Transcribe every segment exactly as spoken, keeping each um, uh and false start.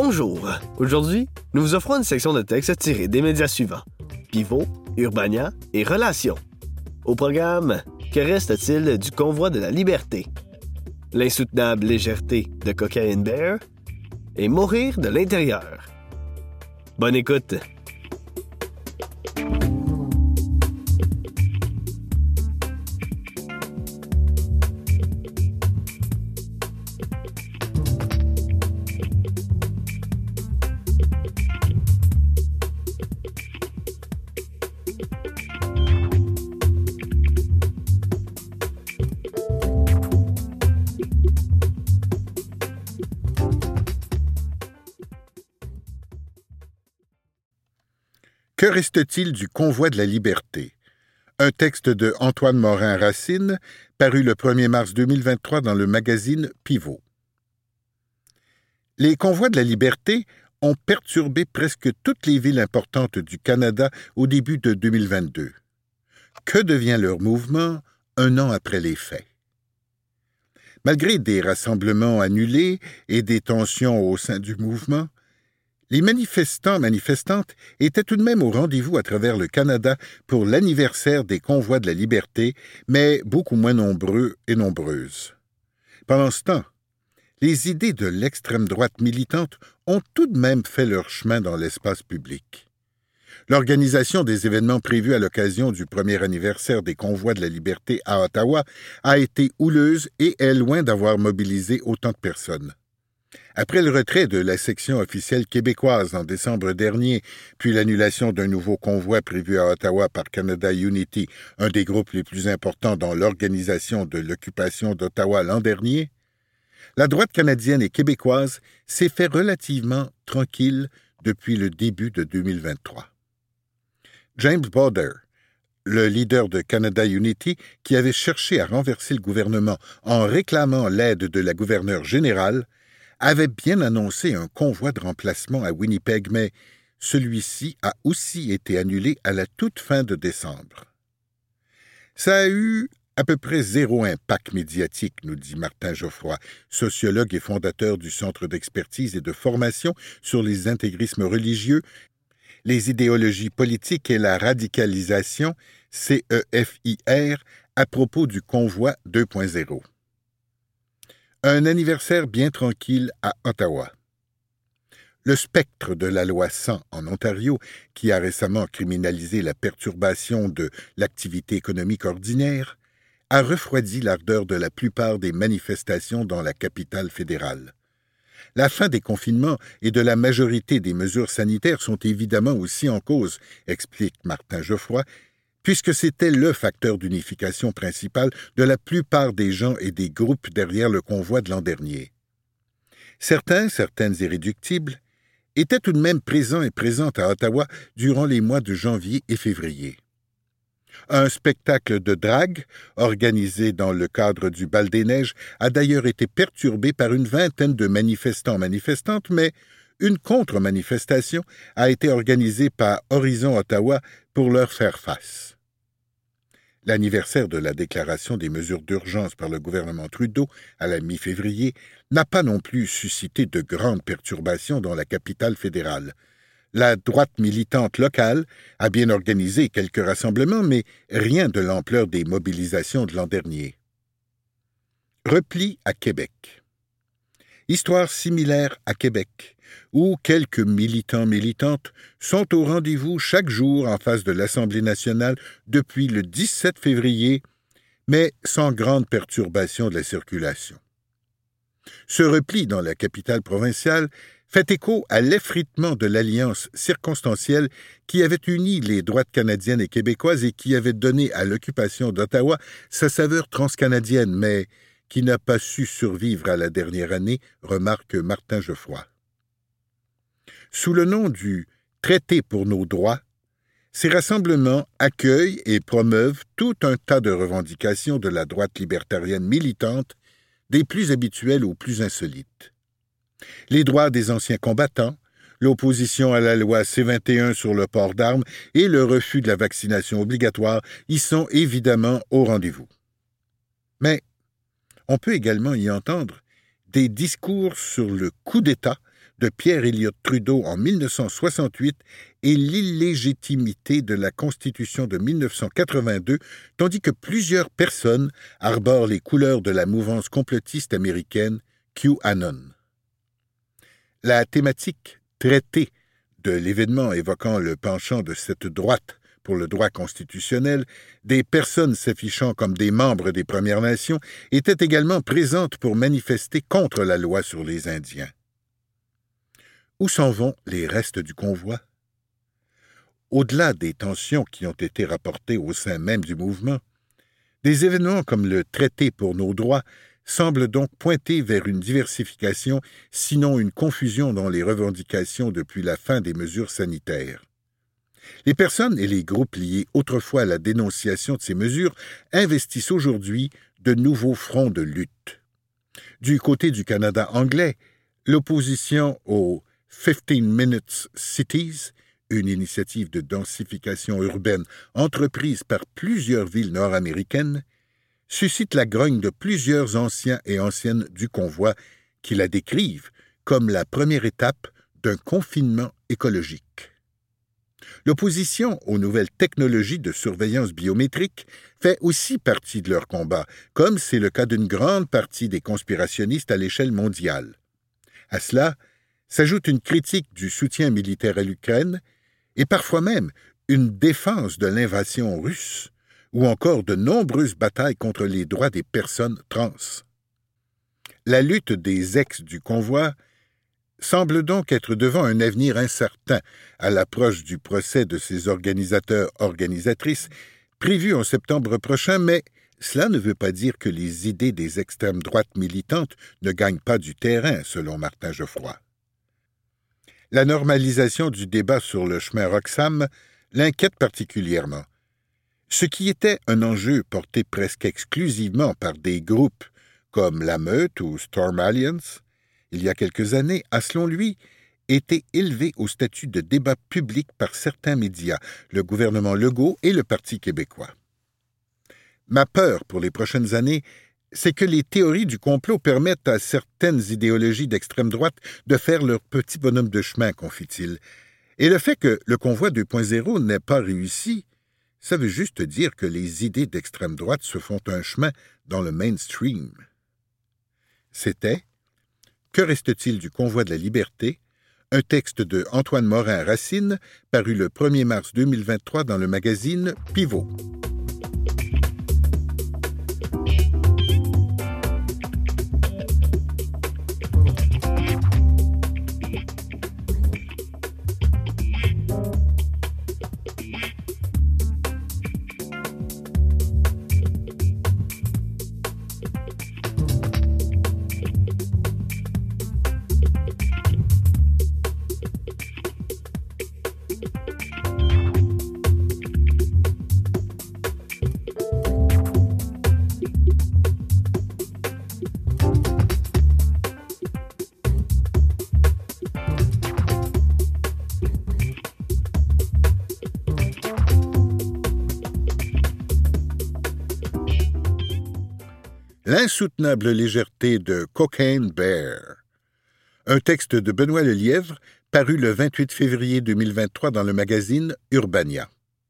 Bonjour! Aujourd'hui, nous vous offrons une section de texte tirée des médias suivants: Pivot, Urbania et Relations. Au programme, que reste-t-il du convoi de la liberté? L'insoutenable légèreté de Cocaine Bear et mourir de l'intérieur. Bonne écoute! Que reste-t-il du convoi de la liberté? Un texte de Antoine Morin-Racine, paru le premier mars deux mille vingt-trois dans le magazine Pivot. Les convois de la liberté ont perturbé presque toutes les villes importantes du Canada au début de deux mille vingt-deux. Que devient leur mouvement un an après les faits? Malgré des rassemblements annulés et des tensions au sein du mouvement, les manifestants manifestantes étaient tout de même au rendez-vous à travers le Canada pour l'anniversaire des convois de la liberté, mais beaucoup moins nombreux et nombreuses. Pendant ce temps, les idées de l'extrême droite militante ont tout de même fait leur chemin dans l'espace public. L'organisation des événements prévus à l'occasion du premier anniversaire des convois de la liberté à Ottawa a été houleuse et est loin d'avoir mobilisé autant de personnes. Après le retrait de la section officielle québécoise en décembre dernier, puis l'annulation d'un nouveau convoi prévu à Ottawa par Canada Unity, un des groupes les plus importants dans l'organisation de l'occupation d'Ottawa l'an dernier, la droite canadienne et québécoise s'est fait relativement tranquille depuis le début de deux mille vingt-trois. James Bauder, le leader de Canada Unity, qui avait cherché à renverser le gouvernement en réclamant l'aide de la gouverneure générale, avait bien annoncé un convoi de remplacement à Winnipeg, mais celui-ci a aussi été annulé à la toute fin de décembre. Ça a eu à peu près zéro impact médiatique, nous dit Martin Geoffroy, sociologue et fondateur du Centre d'expertise et de formation sur les intégrismes religieux, les idéologies politiques et la radicalisation, C E F I R, à propos du convoi deux point zéro. Un anniversaire bien tranquille à Ottawa. Le spectre de la loi cent en Ontario, qui a récemment criminalisé la perturbation de l'activité économique ordinaire, a refroidi l'ardeur de la plupart des manifestations dans la capitale fédérale. La fin des confinements et de la majorité des mesures sanitaires sont évidemment aussi en cause, explique Martin Geoffroy, puisque c'était le facteur d'unification principal de la plupart des gens et des groupes derrière le convoi de l'an dernier. Certains, certaines irréductibles, étaient tout de même présents et présentes à Ottawa durant les mois de janvier et février. Un spectacle de drague, organisé dans le cadre du Bal des Neiges, a d'ailleurs été perturbé par une vingtaine de manifestants-manifestantes, mais une contre-manifestation a été organisée par Horizon Ottawa pour leur faire face. L'anniversaire de la déclaration des mesures d'urgence par le gouvernement Trudeau à la mi-février n'a pas non plus suscité de grandes perturbations dans la capitale fédérale. La droite militante locale a bien organisé quelques rassemblements, mais rien de l'ampleur des mobilisations de l'an dernier. Repli à Québec. Histoire similaire à Québec, où quelques militants-militantes sont au rendez-vous chaque jour en face de l'Assemblée nationale depuis le dix-sept février, mais sans grande perturbation de la circulation. Ce repli dans la capitale provinciale fait écho à l'effritement de l'alliance circonstancielle qui avait uni les droites canadiennes et québécoises et qui avait donné à l'occupation d'Ottawa sa saveur transcanadienne, mais qui n'a pas su survivre à la dernière année, remarque Martin Geoffroy. Sous le nom du « Traité pour nos droits », ces rassemblements accueillent et promeuvent tout un tas de revendications de la droite libertarienne militante, des plus habituelles aux plus insolites. Les droits des anciens combattants, l'opposition à la loi C vingt et un sur le port d'armes et le refus de la vaccination obligatoire y sont évidemment au rendez-vous. Mais on peut également y entendre des discours sur le coup d'État de Pierre Elliott Trudeau en mille neuf cent soixante-huit et l'illégitimité de la Constitution de mille neuf cent quatre-vingt-deux, tandis que plusieurs personnes arborent les couleurs de la mouvance complotiste américaine QAnon. La thématique traitée de l'événement évoquant le penchant de cette droite pour le droit constitutionnel, des personnes s'affichant comme des membres des Premières Nations, était également présente pour manifester contre la loi sur les Indiens. Où s'en vont les restes du convoi? Au-delà des tensions qui ont été rapportées au sein même du mouvement, des événements comme le traité pour nos droits semblent donc pointer vers une diversification, sinon une confusion dans les revendications depuis la fin des mesures sanitaires. Les personnes et les groupes liés autrefois à la dénonciation de ces mesures investissent aujourd'hui de nouveaux fronts de lutte. Du côté du Canada anglais, l'opposition aux fifteen minutes Cities, une initiative de densification urbaine entreprise par plusieurs villes nord-américaines, suscite la grogne de plusieurs anciens et anciennes du convoi qui la décrivent comme la première étape d'un confinement écologique. L'opposition aux nouvelles technologies de surveillance biométrique fait aussi partie de leur combat, comme c'est le cas d'une grande partie des conspirationnistes à l'échelle mondiale. À cela s'ajoute une critique du soutien militaire à l'Ukraine et parfois même une défense de l'invasion russe ou encore de nombreuses batailles contre les droits des personnes trans. La lutte des ex du convoi semble donc être devant un avenir incertain à l'approche du procès de ses organisateurs-organisatrices prévu en septembre prochain, mais cela ne veut pas dire que les idées des extrêmes droites militantes ne gagnent pas du terrain, selon Martin Geoffroy. La normalisation du débat sur le chemin Roxham l'inquiète particulièrement. Ce qui était un enjeu porté presque exclusivement par des groupes comme la Meute ou Storm Alliance, il y a quelques années, a, selon lui, été élevé au statut de débat public par certains médias, le gouvernement Legault et le Parti québécois. Ma peur pour les prochaines années, c'est que les théories du complot permettent à certaines idéologies d'extrême droite de faire leur petit bonhomme de chemin, confie-t-il. Et le fait que le convoi deux point zéro n'ait pas réussi, ça veut juste dire que les idées d'extrême droite se font un chemin dans le mainstream. C'était « Que reste-t-il du convoi de la liberté ?» un texte de Antoine Morin-Racine, paru le premier mars deux mille vingt-trois dans le magazine Pivot. L'insoutenable légèreté de Cocaine Bear. Un texte de Benoît Lelièvre, paru le vingt-huit février deux mille vingt-trois dans le magazine Urbania.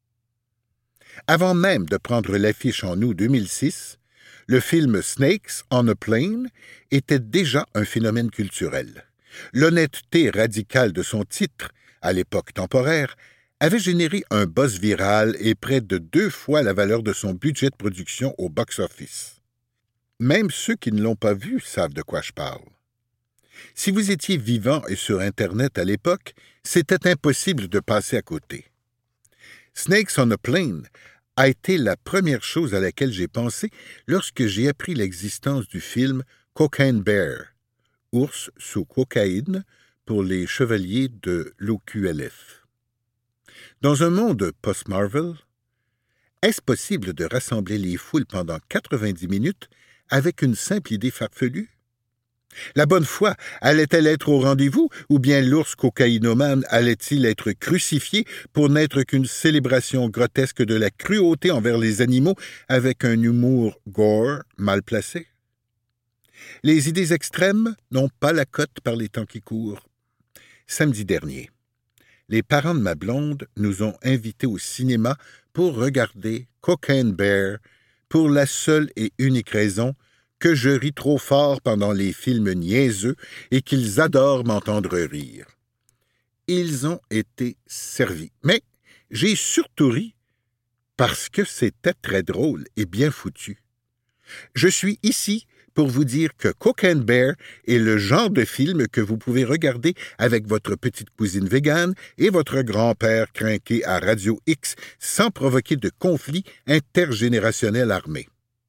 Avant même de prendre l'affiche en août deux mille six, le film Snakes on a Plane était déjà un phénomène culturel. L'honnêteté radicale de son titre, à l'époque temporaire, avait généré un buzz viral et près de deux fois la valeur de son budget de production au box-office. Même ceux qui ne l'ont pas vu savent de quoi je parle. Si vous étiez vivant et sur Internet à l'époque, c'était impossible de passer à côté. Snakes on a Plane a été la première chose à laquelle j'ai pensé lorsque j'ai appris l'existence du film Cocaine Bear, ours sous cocaïne pour les chevaliers de l'O Q L F. Dans un monde post-Marvel, est-ce possible de rassembler les foules pendant quatre-vingt-dix minutes avec une simple idée farfelue? La bonne foi allait-elle être au rendez-vous, ou bien l'ours cocaïnomane allait-il être crucifié pour n'être qu'une célébration grotesque de la cruauté envers les animaux avec un humour gore mal placé? Les idées extrêmes n'ont pas la cote par les temps qui courent. samedi dernier. Les parents de ma blonde nous ont invités au cinéma pour regarder Cocaine Bear pour la seule et unique raison que je ris trop fort pendant les films niaiseux et qu'ils adorent m'entendre rire. Ils ont été servis, mais j'ai surtout ri parce que c'était très drôle et bien foutu. Je suis ici pour vous dire que Cocaine Bear est le genre de film que vous pouvez regarder avec votre petite cousine végane et votre grand-père crinqué à Radio X sans provoquer de conflit intergénérationnel armé.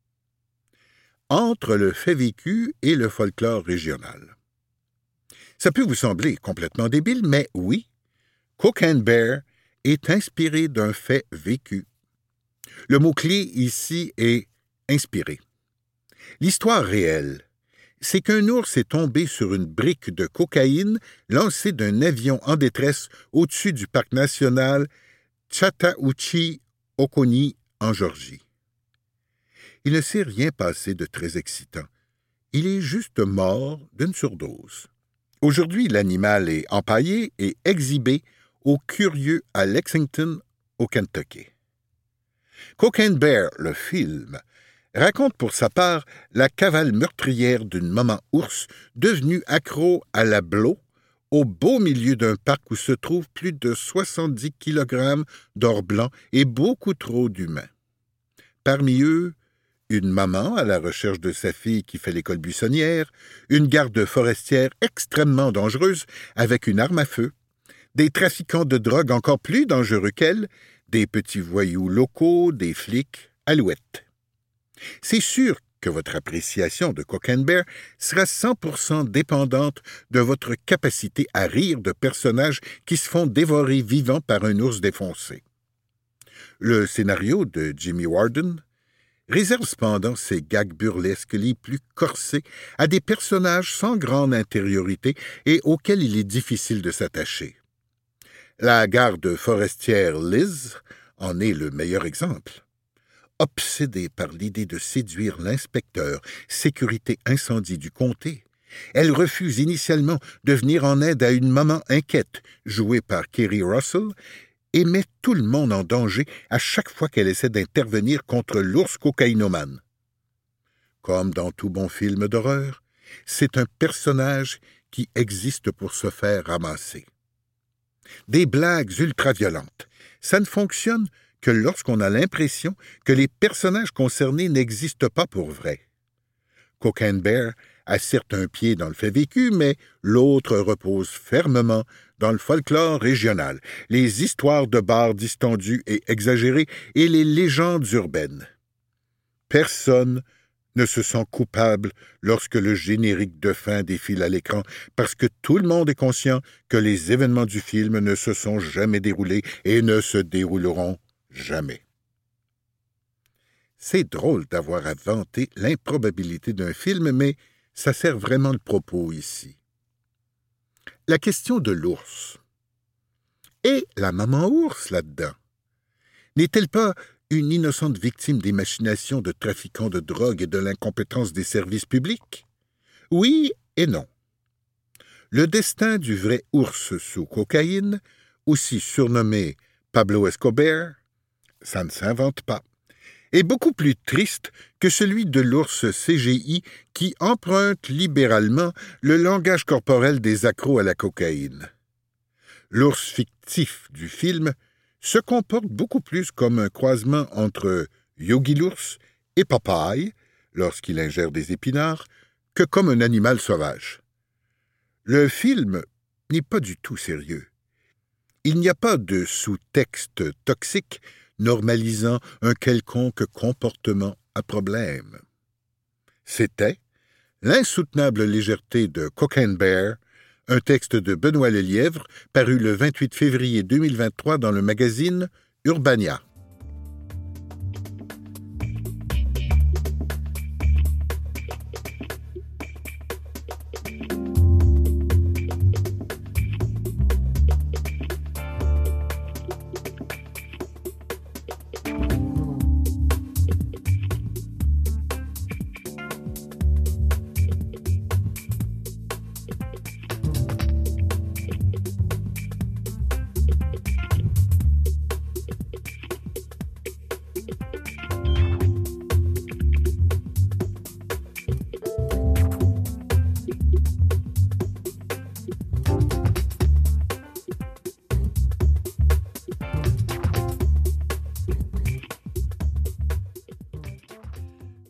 Entre le fait vécu et le folklore régional. Ça peut vous sembler complètement débile, mais oui, Cocaine Bear est inspiré d'un fait vécu. Le mot-clé ici est « inspiré ». L'histoire réelle, c'est qu'un ours est tombé sur une brique de cocaïne lancée d'un avion en détresse au-dessus du parc national Chattahoochee-Oconee en Géorgie. Il ne s'est rien passé de très excitant. Il est juste mort d'une surdose. Aujourd'hui, l'animal est empaillé et exhibé aux curieux à Lexington, au Kentucky. Cocaine Bear, le film, raconte pour sa part la cavale meurtrière d'une maman ours devenue accro à la blow au beau milieu d'un parc où se trouvent plus de soixante-dix kilogrammes d'or blanc et beaucoup trop d'humains. Parmi eux, une maman à la recherche de sa fille qui fait l'école buissonnière, une garde forestière extrêmement dangereuse avec une arme à feu, des trafiquants de drogue encore plus dangereux qu'elle, des petits voyous locaux, des flics, alouettes. C'est sûr que votre appréciation de Cocaine Bear sera cent pour cent dépendante de votre capacité à rire de personnages qui se font dévorer vivants par un ours défoncé. Le scénario de Jimmy Warden réserve cependant ses gags burlesques les plus corsés à des personnages sans grande intériorité et auxquels il est difficile de s'attacher. La garde forestière Liz en est le meilleur exemple. Obsédée par l'idée de séduire l'inspecteur sécurité incendie du comté, elle refuse initialement de venir en aide à une maman inquiète, jouée par Kerry Russell, et met tout le monde en danger à chaque fois qu'elle essaie d'intervenir contre l'ours cocaïnomane. Comme dans tout bon film d'horreur, c'est un personnage qui existe pour se faire ramasser. Des blagues ultra-violentes, ça ne fonctionne que lorsqu'on a l'impression que les personnages concernés n'existent pas pour vrai. Cocaine Bear a certes un pied dans le fait vécu, mais l'autre repose fermement dans le folklore régional, les histoires de bars distendus et exagérées et les légendes urbaines. Personne ne se sent coupable lorsque le générique de fin défile à l'écran, parce que tout le monde est conscient que les événements du film ne se sont jamais déroulés et ne se dérouleront jamais. C'est drôle d'avoir à vanter l'improbabilité d'un film, mais ça sert vraiment le propos ici. La question de l'ours. Et la maman ours là-dedans? N'est-elle pas une innocente victime des machinations de trafiquants de drogue et de l'incompétence des services publics? Oui et non. Le destin du vrai ours sous cocaïne, aussi surnommé Pablo Escobar, ça ne s'invente pas, est beaucoup plus triste que celui de l'ours C G I qui emprunte libéralement le langage corporel des accros à la cocaïne. L'ours fictif du film se comporte beaucoup plus comme un croisement entre Yogi l'ours et Popeye, lorsqu'il ingère des épinards, que comme un animal sauvage. Le film n'est pas du tout sérieux. Il n'y a pas de sous-texte toxique normalisant un quelconque comportement à problème. C'était L'insoutenable légèreté de Cocaine Bear, un texte de Benoît Lelièvre, paru le vingt-huit février deux mille vingt-trois dans le magazine Urbania.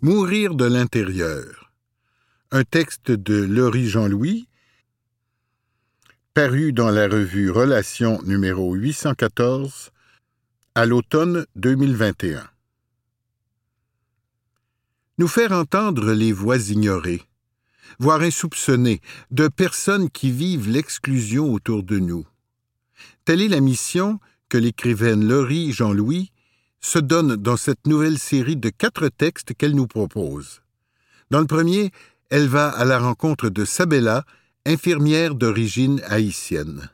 Mourir de l'intérieur. Un texte de Laurie Jean-Louis, paru dans la revue Relations numéro huit cent quatorze à l'automne deux mille vingt et un. Nous faire entendre les voix ignorées, voire insoupçonnées, de personnes qui vivent l'exclusion autour de nous. Telle est la mission que l'écrivaine Laurie Jean-Louis se donne dans cette nouvelle série de quatre textes qu'elle nous propose. Dans le premier, elle va à la rencontre de Sabella, infirmière d'origine haïtienne.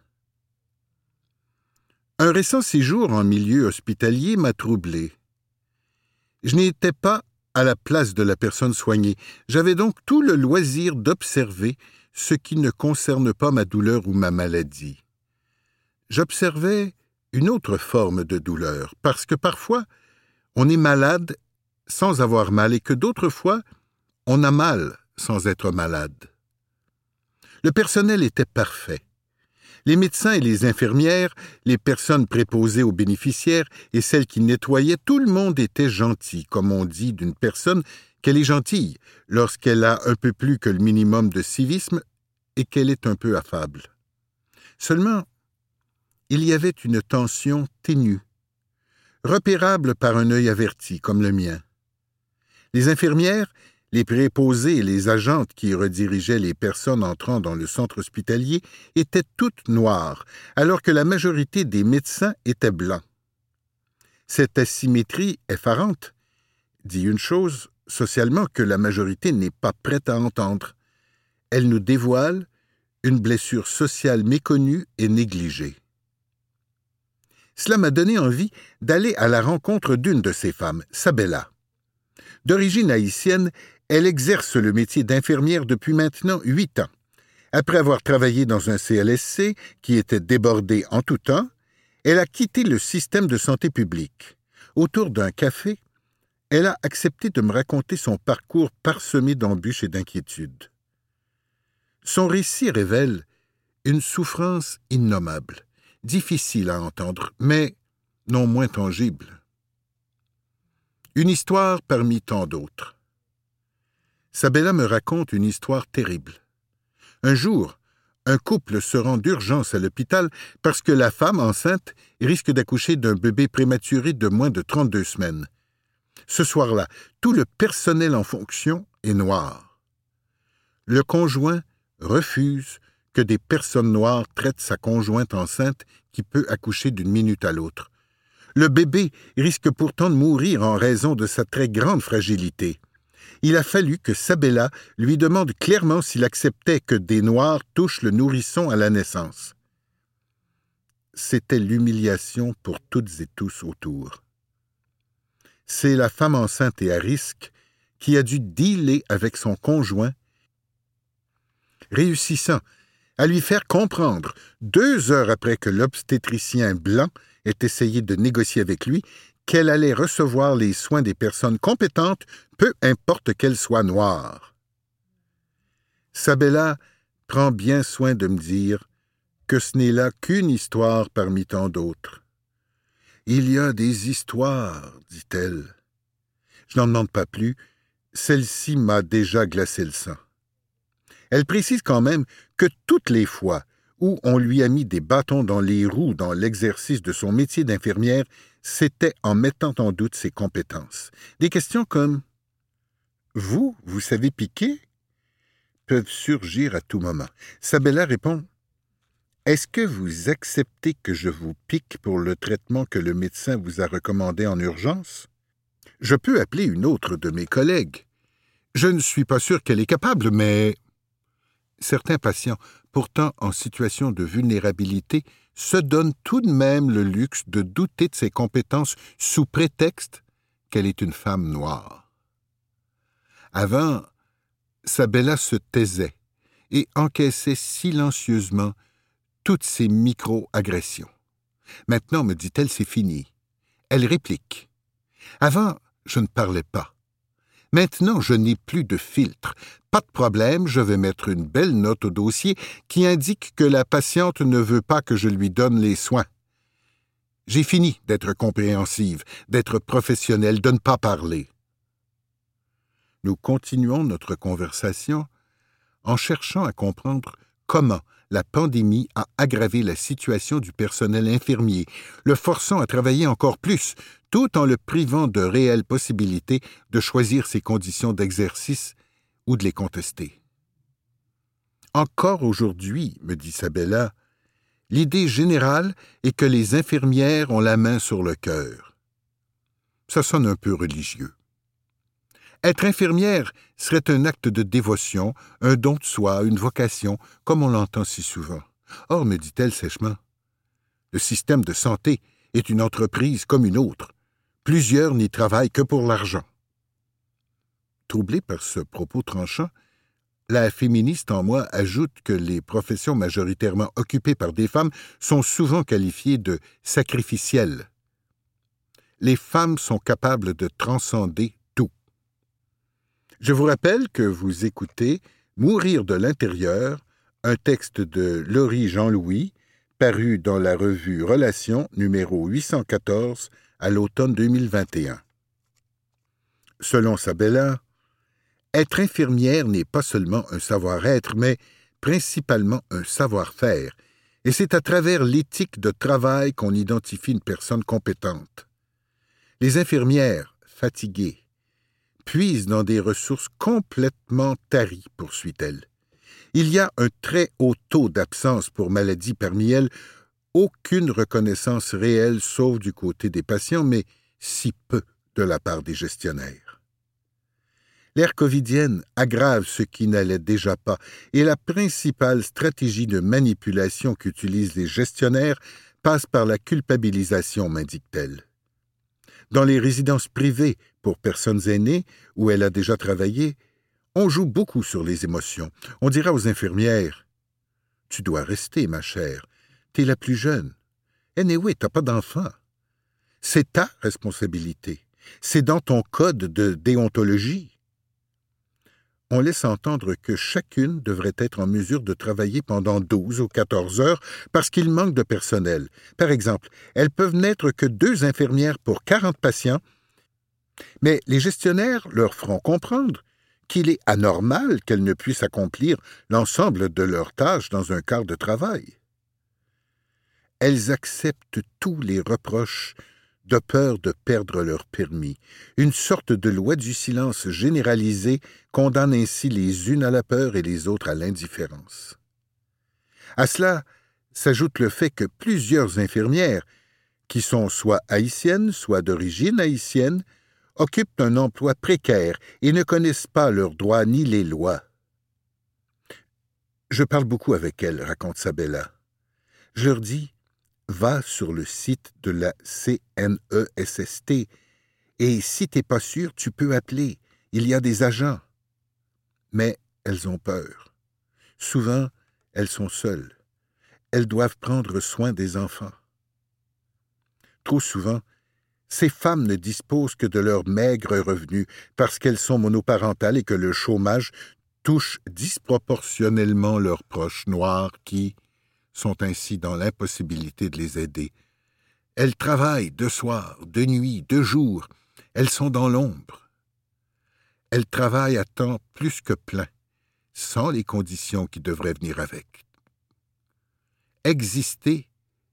Un récent séjour en milieu hospitalier m'a troublé. Je n'étais pas à la place de la personne soignée. J'avais donc tout le loisir d'observer ce qui ne concerne pas ma douleur ou ma maladie. J'observais une autre forme de douleur, parce que parfois, on est malade sans avoir mal et que d'autres fois, on a mal sans être malade. Le personnel était parfait. Les médecins et les infirmières, les personnes préposées aux bénéficiaires et celles qui nettoyaient, tout le monde était gentil, comme on dit d'une personne qu'elle est gentille lorsqu'elle a un peu plus que le minimum de civisme et qu'elle est un peu affable. Seulement, il y avait une tension ténue, repérable par un œil averti comme le mien. Les infirmières, les préposées et les agentes qui redirigeaient les personnes entrant dans le centre hospitalier étaient toutes noires, alors que la majorité des médecins étaient blancs. Cette asymétrie effarante dit une chose socialement que la majorité n'est pas prête à entendre. Elle nous dévoile une blessure sociale méconnue et négligée. Cela m'a donné envie d'aller à la rencontre d'une de ces femmes, Sabella. D'origine haïtienne, elle exerce le métier d'infirmière depuis maintenant huit ans. Après avoir travaillé dans un C L S C qui était débordé en tout temps, elle a quitté le système de santé publique. Autour d'un café, elle a accepté de me raconter son parcours parsemé d'embûches et d'inquiétudes. Son récit révèle une souffrance innommable, difficile à entendre, mais non moins tangible. Une histoire parmi tant d'autres. Sabella me raconte une histoire terrible. Un jour, un couple se rend d'urgence à l'hôpital parce que la femme enceinte risque d'accoucher d'un bébé prématuré de moins de trente-deux semaines. Ce soir-là, tout le personnel en fonction est noir. Le conjoint refuse que des personnes noires traitent sa conjointe enceinte qui peut accoucher d'une minute à l'autre. Le bébé risque pourtant de mourir en raison de sa très grande fragilité. Il a fallu que Sabella lui demande clairement s'il acceptait que des Noirs touchent le nourrisson à la naissance. C'était l'humiliation pour toutes et tous autour. C'est la femme enceinte et à risque qui a dû dealer avec son conjoint, réussissant à lui faire comprendre, deux heures après que l'obstétricien blanc ait essayé de négocier avec lui, qu'elle allait recevoir les soins des personnes compétentes, peu importe qu'elles soient noires. Sabella prend bien soin de me dire que ce n'est là qu'une histoire parmi tant d'autres. « Il y a des histoires, dit-elle. Je n'en demande pas plus, celle-ci m'a déjà glacé le sang. Elle précise quand même que toutes les fois où on lui a mis des bâtons dans les roues dans l'exercice de son métier d'infirmière, c'était en mettant en doute ses compétences. Des questions comme « Vous, vous savez piquer ?» peuvent surgir à tout moment. Sabella répond « Est-ce que vous acceptez que je vous pique pour le traitement que le médecin vous a recommandé en urgence? Je peux appeler une autre de mes collègues. Je ne suis pas sûr qu'elle est capable, mais... » Certains patients, pourtant en situation de vulnérabilité, se donnent tout de même le luxe de douter de ses compétences sous prétexte qu'elle est une femme noire. Avant, Sabella se taisait et encaissait silencieusement toutes ces micro-agressions. Maintenant, me dit-elle, c'est fini. Elle réplique. Avant, je ne parlais pas. Maintenant, je n'ai plus de filtre. Pas de problème, je vais mettre une belle note au dossier qui indique que la patiente ne veut pas que je lui donne les soins. J'ai fini d'être compréhensive, d'être professionnelle, de ne pas parler. nous continuons notre conversation en cherchant à comprendre comment la pandémie a aggravé la situation du personnel infirmier, le forçant à travailler encore plus, tout en le privant de réelles possibilités de choisir ses conditions d'exercice ou de les contester. Encore aujourd'hui, me dit Sabella, l'idée générale est que les infirmières ont la main sur le cœur. Ça sonne un peu religieux. Être infirmière serait un acte de dévotion, un don de soi, une vocation, comme on l'entend si souvent. Or, me dit-elle sèchement, le système de santé est une entreprise comme une autre. Plusieurs n'y travaillent que pour l'argent. Troublée par ce propos tranchant, la féministe en moi ajoute que les professions majoritairement occupées par des femmes sont souvent qualifiées de sacrificielles. Les femmes sont capables de transcender tout. Je vous rappelle que vous écoutez Mourir de l'intérieur, un texte de Laurie Jean-Louis, paru dans la revue Relations numéro huit cent quatorze à l'automne deux mille vingt et un. Selon Sabella, être infirmière n'est pas seulement un savoir-être, mais principalement un savoir-faire, et c'est à travers l'éthique de travail qu'on identifie une personne compétente. Les infirmières, fatiguées, puisent dans des ressources complètement taries, poursuit-elle. Il y a un très haut taux d'absence pour maladie parmi elles, aucune reconnaissance réelle sauf du côté des patients, mais si peu de la part des gestionnaires. L'ère covidienne aggrave ce qui n'allait déjà pas, et la principale stratégie de manipulation qu'utilisent les gestionnaires passe par la culpabilisation, m'indique-t-elle. Dans les résidences privées pour personnes aînées, où elle a déjà travaillé, on joue beaucoup sur les émotions. On dira aux infirmières « Tu dois rester, ma chère. T'es la plus jeune. Anyway, t'as pas d'enfant. C'est ta responsabilité. C'est dans ton code de déontologie. » On laisse entendre que chacune devrait être en mesure de travailler pendant douze ou quatorze heures parce qu'il manque de personnel. Par exemple, elles peuvent n'être que deux infirmières pour quarante patients, mais les gestionnaires leur feront comprendre qu'il est anormal qu'elles ne puissent accomplir l'ensemble de leurs tâches dans un quart de travail. Elles acceptent tous les reproches de peur de perdre leur permis. Une sorte de loi du silence généralisée condamne ainsi les unes à la peur et les autres à l'indifférence. À cela s'ajoute le fait que plusieurs infirmières, qui sont soit haïtiennes, soit d'origine haïtienne, occupent un emploi précaire et ne connaissent pas leurs droits ni les lois. Je parle beaucoup avec elles, raconte Sabella. Je leur dis « Va sur le site de la C N E S S T et si t'es pas sûr, tu peux appeler. Il y a des agents. » Mais elles ont peur. Souvent, elles sont seules. Elles doivent prendre soin des enfants. Trop souvent, ces femmes ne disposent que de leurs maigres revenus parce qu'elles sont monoparentales et que le chômage touche disproportionnellement leurs proches noirs qui sont ainsi dans l'impossibilité de les aider. Elles travaillent de soir, de nuit, de jour. Elles sont dans l'ombre. Elles travaillent à temps plus que plein, sans les conditions qui devraient venir avec. Exister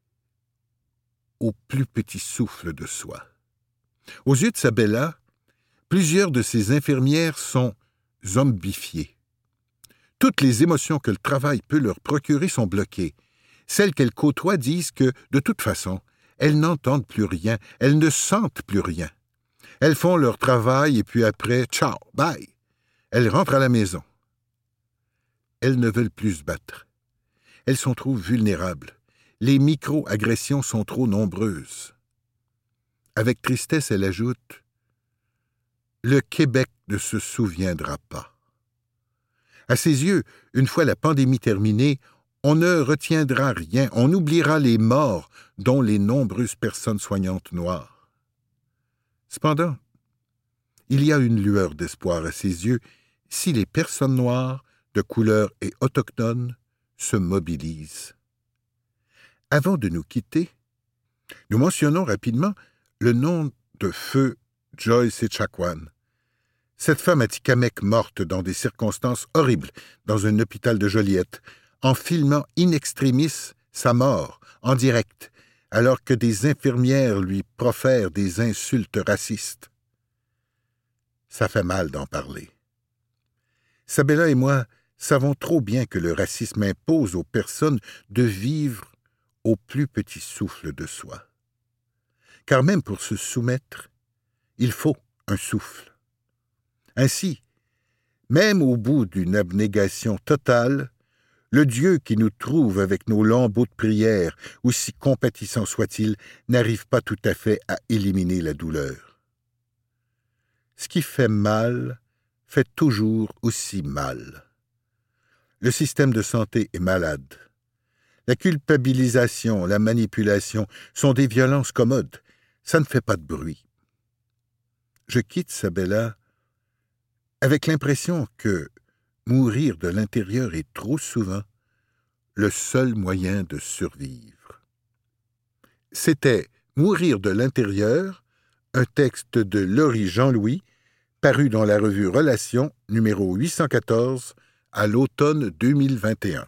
au plus petit souffle de soi. Aux yeux de Sabella, plusieurs de ces infirmières sont zombifiées. Toutes les émotions que le travail peut leur procurer sont bloquées. Celles qu'elles côtoient disent que, de toute façon, elles n'entendent plus rien, elles ne sentent plus rien. Elles font leur travail et puis après, ciao, bye. Elles rentrent à la maison. Elles ne veulent plus se battre. Elles sont trop vulnérables. Les micro-agressions sont trop nombreuses. Avec tristesse, elle ajoute « Le Québec ne se souviendra pas. » À ses yeux, une fois la pandémie terminée, on ne retiendra rien, on oubliera les morts, dont les nombreuses personnes soignantes noires. Cependant, il y a une lueur d'espoir à ses yeux si les personnes noires, de couleur et autochtones, se mobilisent. Avant de nous quitter, nous mentionnons rapidement le nom de feu Joyce Echaquan. Cette femme Atikamek morte dans des circonstances horribles dans un hôpital de Joliette, en filmant in extremis sa mort, en direct, alors que des infirmières lui profèrent des insultes racistes. Ça fait mal d'en parler. Sabella et moi savons trop bien que le racisme impose aux personnes de vivre au plus petit souffle de soi. Car même pour se soumettre, il faut un souffle. Ainsi, même au bout d'une abnégation totale, le Dieu qui nous trouve avec nos lambeaux de prière, aussi compatissant soit-il, n'arrive pas tout à fait à éliminer la douleur. Ce qui fait mal fait toujours aussi mal. Le système de santé est malade. La culpabilisation, la manipulation sont des violences commodes. Ça ne fait pas de bruit. Je quitte Sabella avec l'impression que mourir de l'intérieur est trop souvent le seul moyen de survivre. C'était Mourir de l'intérieur, un texte de Laurie Jean-Louis, paru dans la revue Relations, numéro huit cent quatorze, à l'automne deux mille vingt et un.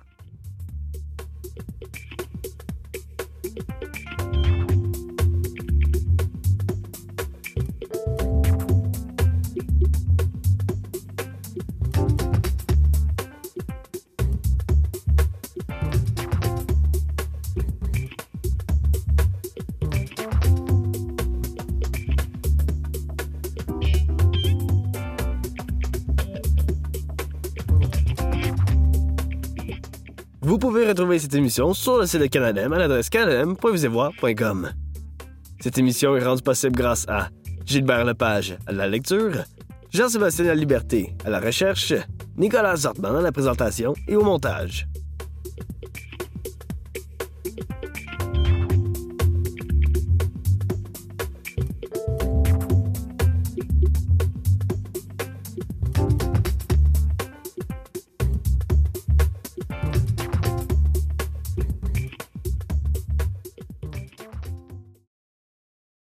Vous pouvez retrouver cette émission sur le site de Canadem à l'adresse canadem point visevoir point com. Cette émission est rendue possible grâce à Gilbert Lepage à la lecture, Jean-Sébastien La Liberté à la recherche, Nicolas Zortman à la présentation et au montage.